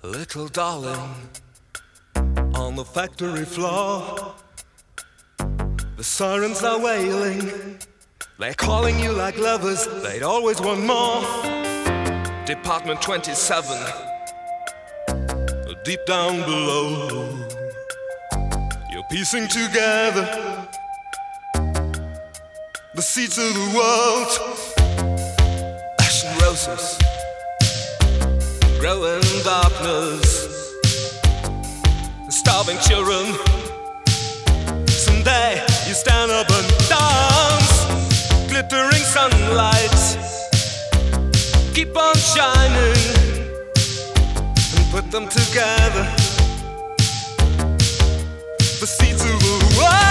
Little darling, on the factory floor, the sirens are wailing. They're calling you like lovers, they'd always want more. Department 27, deep down below, you're piecing together the seeds of the world. Ash and roses grow in darkness, starving children. Someday you stand up and dance. Glittering sunlight, keep on shining and put them together, the seeds of the world.